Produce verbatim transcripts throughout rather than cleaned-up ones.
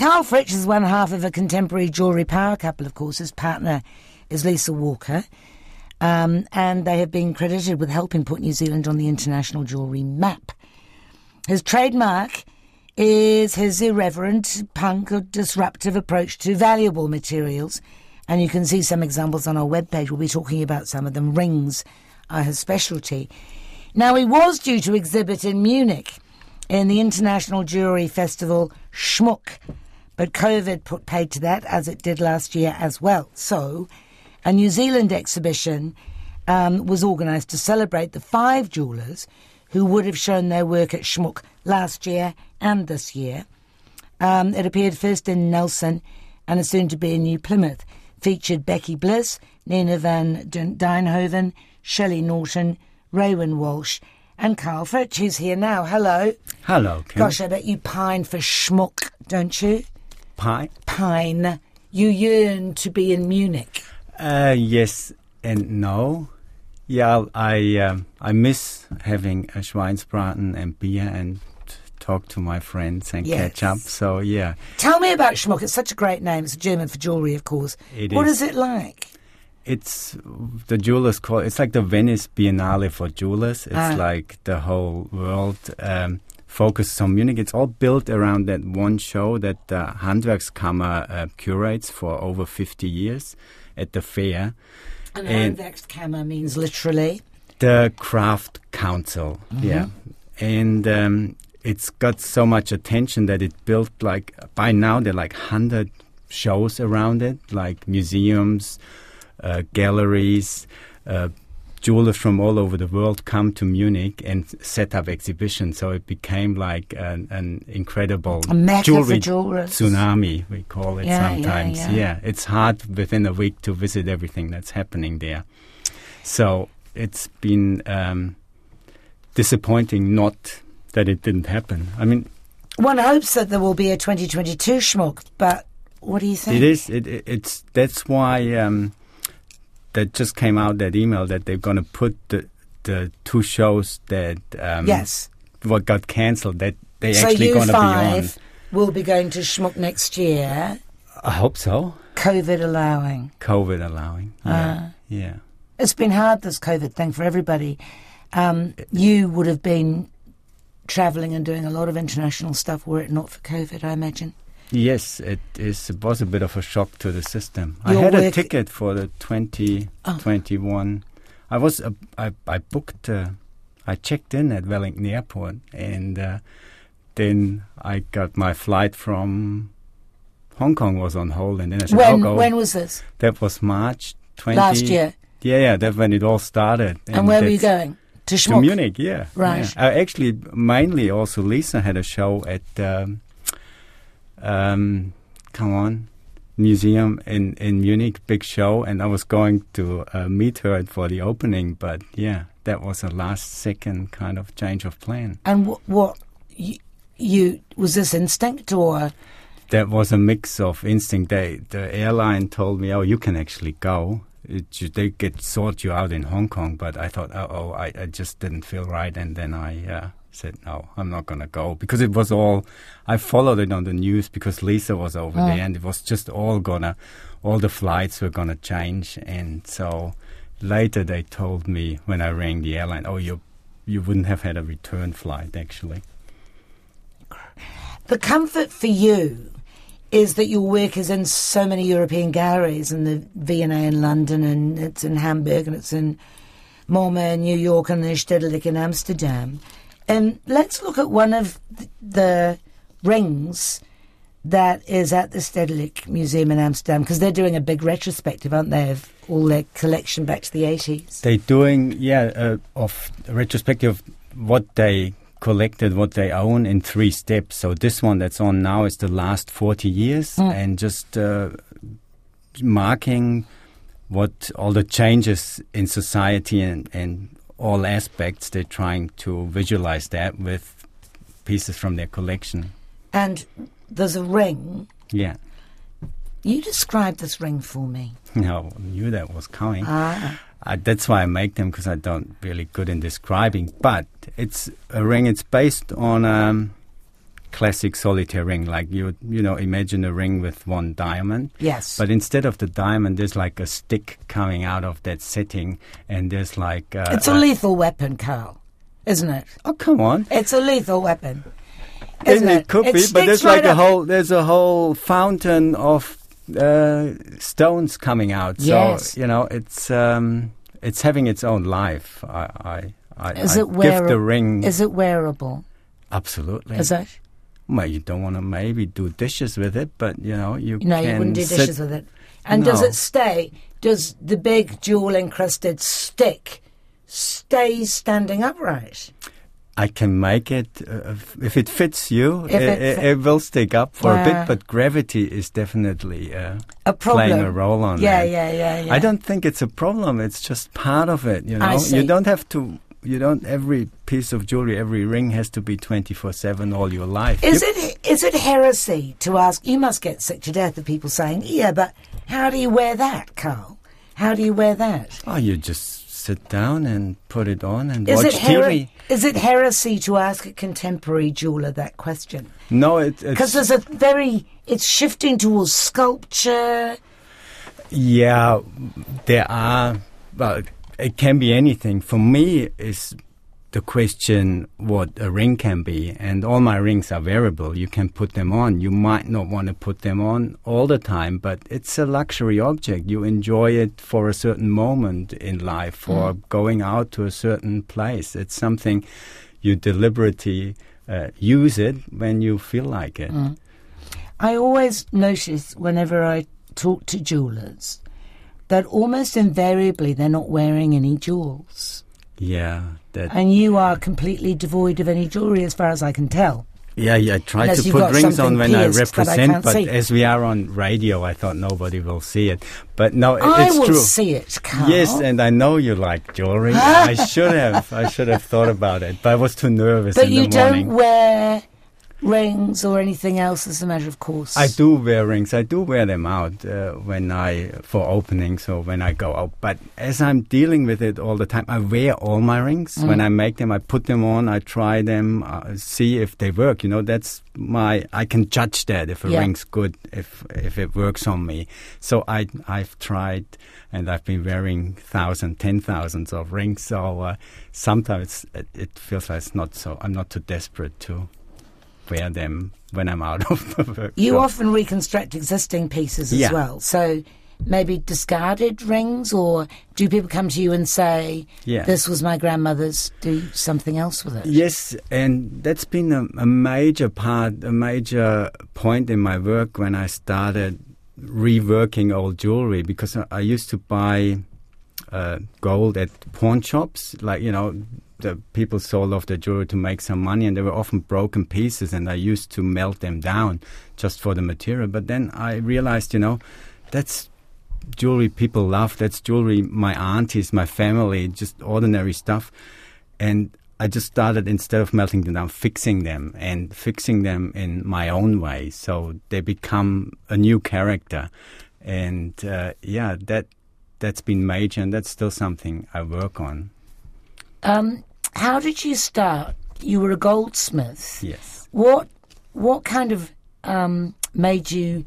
Carl Fritsch is one half of a contemporary jewellery power couple, of course. His partner is Lisa Walker. Um, and they have been credited with helping put New Zealand on the international jewellery map. His trademark is his irreverent, punk or disruptive approach to valuable materials. And you can see some examples on our webpage. We'll be talking about some of them. Rings are his specialty. Now, he was due to exhibit in Munich in the International Jewellery Festival Schmuck, but COVID put paid to that, as it did last year as well. So a New Zealand exhibition um, was organised to celebrate the five jewellers who would have shown their work at Schmuck last year and this year. Um, it appeared first in Nelson and is soon to be in New Plymouth. Featured Becky Bliss, Nina van Dijnhoven, Shelley Norton, Raywin Walsh and Carl Fritsch, who's here now. Hello. Hello, Kim. Gosh, I bet you pine for Schmuck, don't you? Pine? Pine. You yearn to be in Munich. Uh, yes and no. Yeah, I um, I miss having a Schweinsbraten and beer and t- talk to my friends and yes. catch up. So, yeah. Tell me about Schmuck. It's such a great name. It's German for jewellery, of course. It what is. is it like? It's, the jewelers call it's like the Venice Biennale for jewelers. It's Ah. like the whole world um, focuses on Munich. It's all built around that one show that the Handwerkskammer uh, curates for over fifty years at the fair. And, And- Handwerkskammer means literally. The Craft Council, Mm-hmm. yeah. And um, it's got so much attention that it built like, by now there are like one hundred shows around it, like museums, uh, galleries, uh, jewelers from all over the world come to Munich and set up exhibitions. So it became like an, an incredible A mecca jewelry for jewelers. tsunami, we call it Yeah, yeah, sometimes. yeah. yeah, it's hard within a week to visit everything that's happening there. So it's been um, disappointing not that it didn't happen. I mean, One hopes that there will be a twenty twenty-two Schmuck, but what do you think? it is. It, it, it's that's why um, that just came out that email that they're going to put the the two shows that um, Yes. what got cancelled that they So actually you going to be on. five will be going to Schmuck next year, I hope so. COVID allowing. COVID allowing. Yeah. Ah. yeah. It's been hard, this COVID thing, for everybody. Um, you would have been travelling and doing a lot of international stuff were it not for COVID, I imagine. Yes, it is. It was a bit of a shock to the system. Your I had a work- ticket for the twenty twenty-one. I was. Uh, I I booked. Uh, I checked in at Wellington Airport, and uh, then I got my flight from Hong Kong was on hold, and then I said, When, "I'll go." when was this? That was March twenty Last year. Yeah, yeah. That's when it all started. And, where were you that's- going? To To Schmuck? Munich, yeah. Right. Yeah. Uh, actually, mainly also Lisa had a show at, um, um, come on, museum in, in Munich, big show, and I was going to uh, meet her for the opening, but yeah, that was a last second kind of change of plan. And what, what you, you, was this instinct or? That was a mix of instinct. They, the airline told me, oh, you can actually go. It, you, they get sort you out in Hong Kong, but I thought, oh, oh I, I just didn't feel right, and then I uh, said, no, I'm not going to go, because it was all, I followed it on the news because Lisa was over Mm. there, and it was just all gonna, all the flights were gonna change, and so later they told me when I rang the airline, oh, you, you wouldn't have had a return flight, actually. The comfort for you is that your work is in so many European galleries, and the V and A in London, and it's in Hamburg, and it's in MoMA in New York, and the Stedelijk in Amsterdam. And let's look at one of th- the rings that is at the Stedelijk Museum in Amsterdam, because they're doing a big retrospective, aren't they, of all their collection back to the eighties? They're doing, yeah, uh, of a retrospective what they collected, what they own in three steps. So this one that's on now is the last forty years, Mm. and just uh, marking what all the changes in society and, and all aspects. They're trying to visualize that with pieces from their collection. And there's a ring. Yeah. You describe this ring for me. No, I knew that was coming. Ah. Uh, that's why I make them, because I don't really good in describing. But it's a ring. It's based on um, classic solitaire ring. Like you, you know, imagine a ring with one diamond. Yes. But instead of the diamond, there's like a stick coming out of that setting, and there's like uh, it's a uh, lethal weapon, Carl, isn't it? Oh, come on! It's a lethal weapon, isn't isn't it? It could it be, but there's right like a up. whole there's a whole fountain of uh, stones coming out. Yes. So you know, it's um, it's having its own life. I I, I, Is I it wear- give the ring. Is it wearable? Absolutely. Is it? Well, you don't want to maybe do dishes with it, but you know you No, can you wouldn't do sit- dishes with it. And does No. it stay? Does the big jewel encrusted stick stay standing upright? I can make it uh, if it fits you. If It, it it, fi- it will stick up for a Wow. bit, but gravity is definitely uh, A problem. playing a role on yeah, that. yeah, yeah, yeah. I don't think it's a problem. It's just part of it. You know, I see. you don't have to. You don't. Every piece of jewelry, every ring has to be twenty-four seven all your life. Is You- it is it heresy to ask? You must get sick to death of people saying, "Yeah, but how do you wear that, Carl? How do you wear that?" Oh, you just sit down and put it on and Is watch it her- T V. is it heresy to ask a contemporary jeweler that question? No, it, Because it's there's a very it's shifting towards sculpture. yeah. There are. Well, it can be anything. For me, is the question what a ring can be, and all my rings are variable. You can put them on. You might not want to put them on all the time, but it's a luxury object. You enjoy it for a certain moment in life, for going out to a certain place. It's something you deliberately uh, use it when you feel like it. I always notice whenever I talk to jewelers that almost invariably they're not wearing any jewels. Yeah, that. And you are completely devoid of any jewellery as far as I can tell. Yeah, yeah, I try Unless to you've put got rings something on when I pierced that I represent, can't but see. as we are on radio, I thought nobody will see it. But no, it- I it's will true. see it, Carl. Yes, and I know you like jewelry. I should have. I should have thought about it, but I was too nervous But in you the morning. don't wear rings or anything else as a matter of course. I do wear rings. I do wear them out uh, when I for openings or when I go out. But as I'm dealing with it all the time, I wear all my rings. Mm. When I make them, I put them on. I try them, uh, see if they work. You know, that's my. I can judge that if a Yeah. ring's good, if if it works on me. So I I've tried, and I've been wearing thousands, ten thousands of rings. So uh, sometimes it, it feels like it's not so. I'm not too desperate to wear them when I'm out of the work. You So- often reconstruct existing pieces as Yeah. well. So maybe discarded rings, or do people come to you and say, Yeah. this was my grandmother's, do something else with it? Yes, and that's been a, a major part, a major point in my work when I started reworking old jewelry, because I, I used to buy uh, gold at pawn shops, like, you know, the people sold off their jewelry to make some money, and they were often broken pieces, and I used to melt them down just for the material. But then I realized, you know, that's jewelry people love. That's jewelry my aunties, my family, just ordinary stuff. And I just started, instead of melting them down, fixing them and fixing them in my own way. So they become a new character. And uh, yeah, that, that's been major, and that's still something I work on. Um, how did you start? You were a goldsmith. Yes. What what kind of um, made you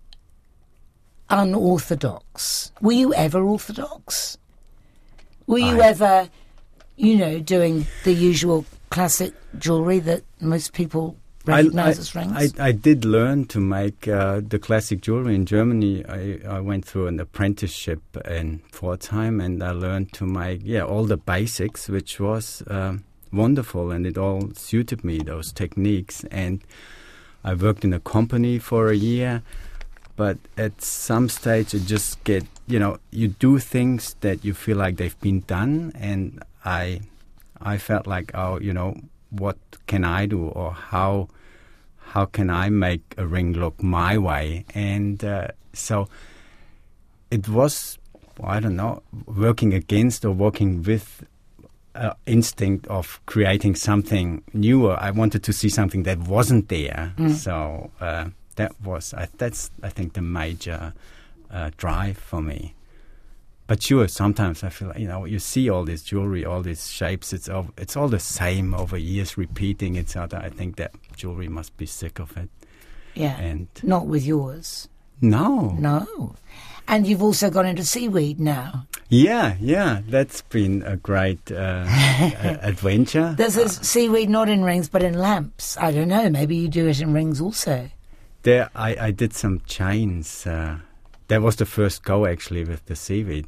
unorthodox? Were you ever orthodox? Were you I- ever, you know, doing the usual classic jewellery that most people recognise as rings? I, I did learn to make uh, the classic jewelry in Germany. I, I went through an apprenticeship in Pforzheim, and I learned to make yeah all the basics, which was um wonderful, and it all suited me, those techniques. And I worked in a company for a year, but at some stage it just get, you know, you do things that you feel like they've been done, and I I felt like, oh, you know, what can I do, or how how can I make a ring look my way? And uh, so it was, I don't know, working against or working with uh, instinct of creating something newer. I wanted to see something that wasn't there. Mm. So uh, that was, I, that's, I think, the major uh, drive for me. but sure, sometimes I feel like, you know, you see all this jewelry, all these shapes. It's all, it's all the same over years, repeating each other. I think that jewelry must be sick of it. Yeah, and not with yours. No. No. And you've also gone into seaweed now. Yeah, yeah. That's been a great uh, adventure. There's a seaweed not in rings but in lamps. I don't know. Maybe you do it in rings also. There, I, I did some chains. Uh, that was the first go, actually, with the seaweed.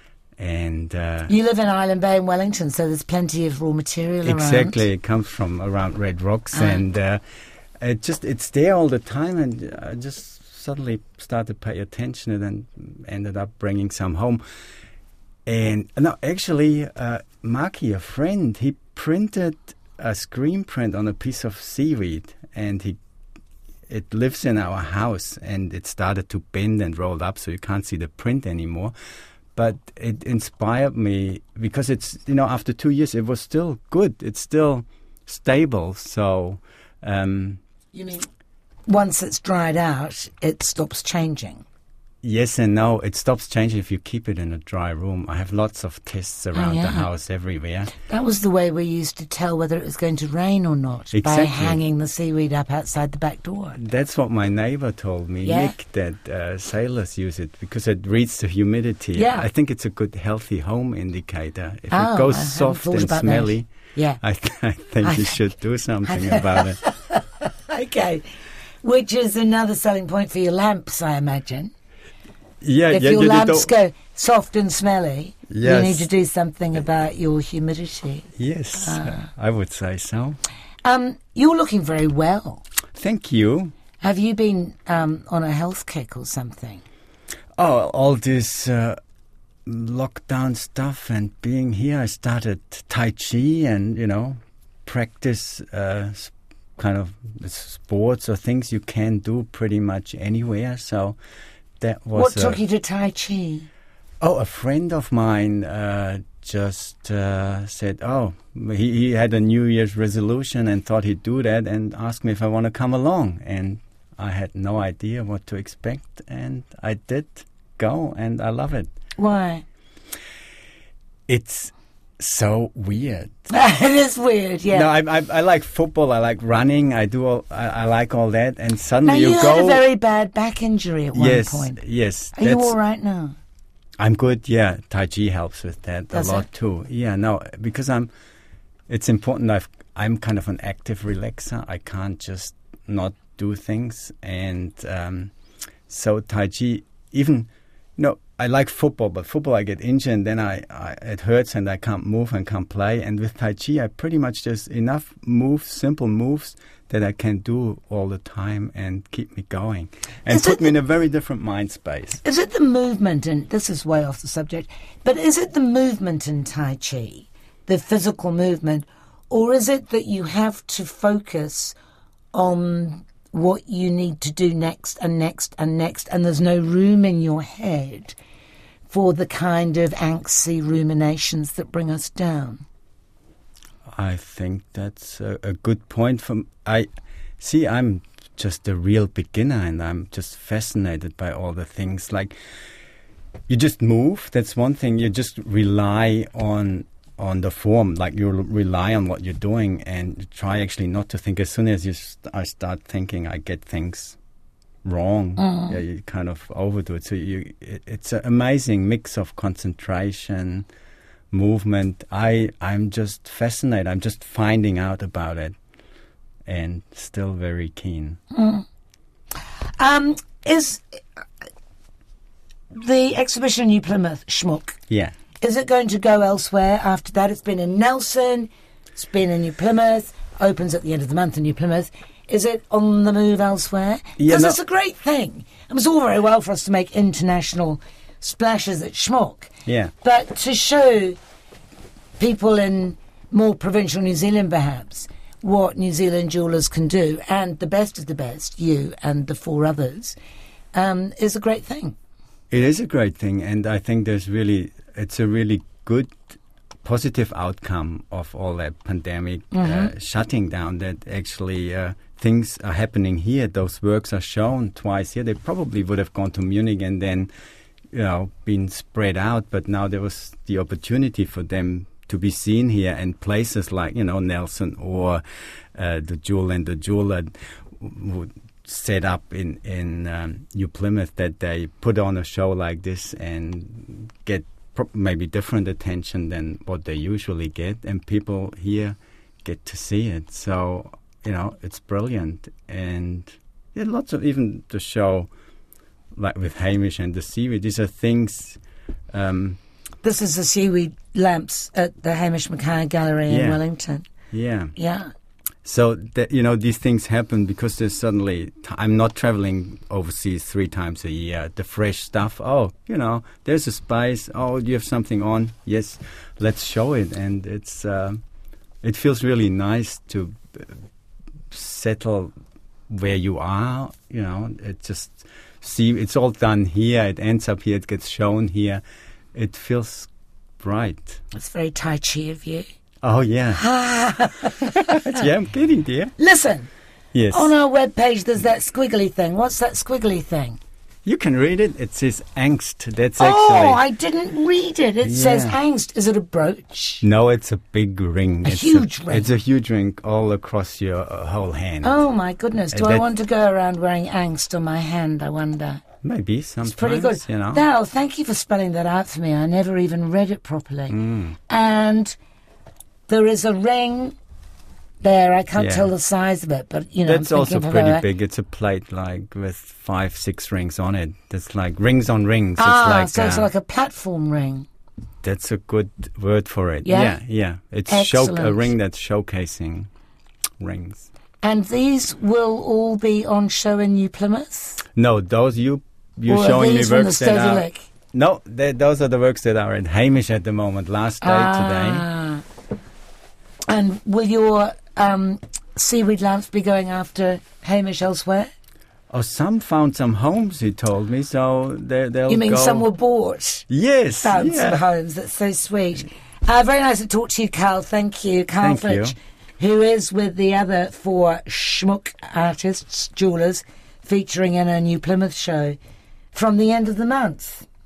And uh, you live in Island Bay in Wellington, so there's plenty of raw material exactly, around. Exactly. It comes from around Red Rocks. Ah. And uh, it just it's there all the time. And I just suddenly started to pay attention and then ended up bringing some home. And no, actually, uh, Maki, a friend, he printed a screen print on a piece of seaweed, and he it lives in our house, and it started to bend and roll up, so you can't see the print anymore. But it inspired me because it's, you know, after two years, it was still good. It's still stable. So, um, you mean once it's dried out, it stops changing? Yes and no. It stops changing if you keep it in a dry room. I have lots of tests around oh, yeah. the house everywhere. That was the way we used to tell whether it was going to rain or not, exactly. by hanging the seaweed up outside the back door. That's what my neighbor told me, yeah. Nick, that uh, sailors use it because it reads the humidity. Yeah. I think it's a good healthy home indicator. If oh, it goes I soft and smelly, that. yeah. I, th- I think you should do something about it. Okay. Which is another selling point for your lamps, I imagine. Yeah, if yeah, your you lamps go soft and smelly, yes. you need to do something about your humidity. Yes, uh. I would say so. Um, you're looking very well. Thank you. Have you been um, on a health kick or something? Oh, all this uh, lockdown stuff and being here, I started Tai Chi and, you know, practice uh, kind of sports or things you can do pretty much anywhere, so... That was what took a, you to Tai Chi? Oh, a friend of mine uh, just uh, said, oh, he, he had a New Year's resolution and thought he'd do that and asked me if I want to come along. And I had no idea what to expect. And I did go, and I love it. Why? It's so weird. It is weird, yeah. No, I, I I like football. I like running. I do. All, I, I like all that. And suddenly now, you, you had go. a very bad back injury at one yes, point. Yes. Are you all right now? I'm good. Yeah, Tai Chi helps with that Does a lot it? too. Yeah, no, because I'm. It's important. I've, I'm kind of an active relaxer. I can't just not do things, and um, so Tai Chi. Even, you know, I like football, but football I get injured and then I, I it hurts and I can't move and can't play. And with Tai Chi, I pretty much just enough moves, simple moves that I can do all the time and keep me going and Is put me the, in a very different mind space. Is it the movement, and this is way off the subject, but is it the movement in Tai Chi, the physical movement, or is it that you have to focus on what you need to do next and next and next, and there's no room in your head for the kind of angsty ruminations that bring us down? I think that's a, a good point. From I see, I'm just a real beginner, and I'm just fascinated by all the things. Like, you just move. That's one thing. You just rely on on the form. Like, you rely on what you're doing, and try actually not to think. As soon as you st- I start thinking, I get things wrong. Mm. Yeah, you kind of overdo it. So you, it, it's an amazing mix of concentration, movement. I, I'm just fascinated. I'm just finding out about it and still very keen. Mm. Um, is the exhibition New Plymouth, Schmuck, Yeah. is it going to go elsewhere after that? It's been in Nelson, it's been in New Plymouth, opens at the end of the month in New Plymouth. Is it on the move elsewhere? Yeah, Because no. it's a great thing. It was all very well for us to make international splashes at Schmuck. Yeah. But to show people in more provincial New Zealand, perhaps, what New Zealand jewellers can do, and the best of the best, you and the four others, um, is a great thing. It is a great thing, and I think there's really, it's a really good, positive outcome of all that pandemic Mm-hmm. uh, shutting down, that actually uh, things are happening here. Those works are shown twice here. They probably would have gone to Munich and then you know, been spread out, but now there was the opportunity for them to be seen here, and places like, you know, Nelson or uh, the Jewel and the Jeweler would set up in, in um, New Plymouth, that they put on a show like this and get pro- maybe different attention than what they usually get, and people here get to see it. So, you know, it's brilliant. And yeah, lots of, even the show like with Hamish and the seaweed, these are things... Um, this is the seaweed lamps at the Hamish Mackay Gallery in yeah. Wellington. Yeah. Yeah. So, that, you know, these things happen because there's suddenly... T- I'm not traveling overseas three times a year. The fresh stuff, oh, you know, there's a spice. Oh, do you have something on? Yes, let's show it. And it's uh, it feels really nice to uh, settle where you are, you know. It just... See, it's all done here. It ends up here. It gets shown here. It feels right. It's very Tai Chi of you. Oh, yeah. Yeah, I'm kidding, dear. Listen. Yes. On our webpage, there's that squiggly thing. What's that squiggly thing? You can read it. It says angst. That's oh, actually... I didn't read it. It Yeah. says angst. Is it a brooch? No, it's a big ring. A it's huge a, ring. It's a huge ring all across your uh, whole hand. Oh, my goodness. Do Uh, I that- want to go around wearing angst on my hand, I wonder? Maybe sometimes, It's pretty good. you know. Now, thank you for spelling that out for me. I never even read it properly. Mm. And there is a ring there. I can't Yeah. tell the size of it, but, you know, That's I'm also thinking pretty about- big. It's a plate like with five, six rings on it. That's like rings on rings. Ah, it's like, so it's uh, like a platform ring. That's a good word for it. Yeah? yeah. yeah. It's show- a Excellent. ring that's showcasing rings. And these will all be on show in New Plymouth? No, those you you're Or are showing me these from the works that are Stodelic? no, they, those are the works that are at Hamish at the moment. Last day today. Ah. And will your um, seaweed lamps be going after Hamish elsewhere? Oh, some found some homes. He told me, so they, they'll. You mean go. some were bought? Yes, Found yeah. some homes. That's so sweet. Uh, very nice to talk to you, Carl. Thank you. Carl Thank you. Fitch, who is with the other four schmuck artists, jewellers, featuring in a New Plymouth show from the end of the month.